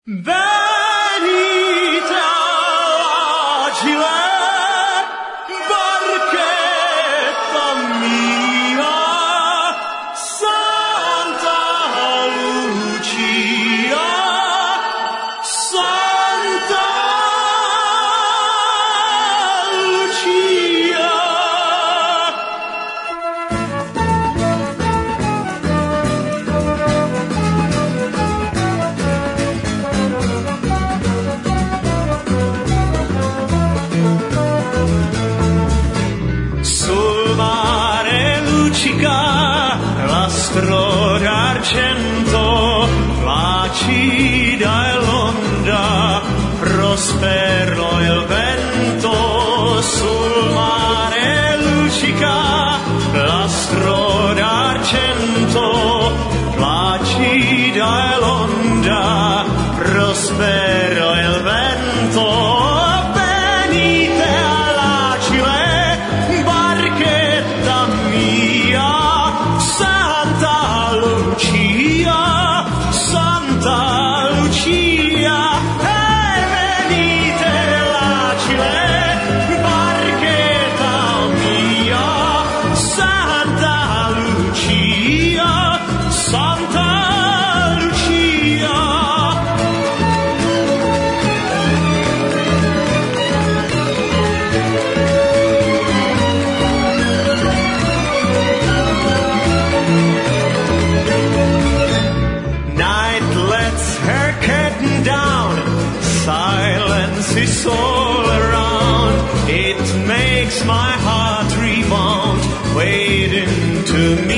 L'astro d'argento, placida e l'onda, prospero il vento, sul mare luccica, l'astro d'argento, placida e l'onda, prospero il vento. Venite all'agile, barchetta mia, Santa Lucia, Santa Lucia, venite l'agile, barchetta mia, Santa Lucia, Santa Lucia. Silence is all around. It makes my heart rebound. Wait into me.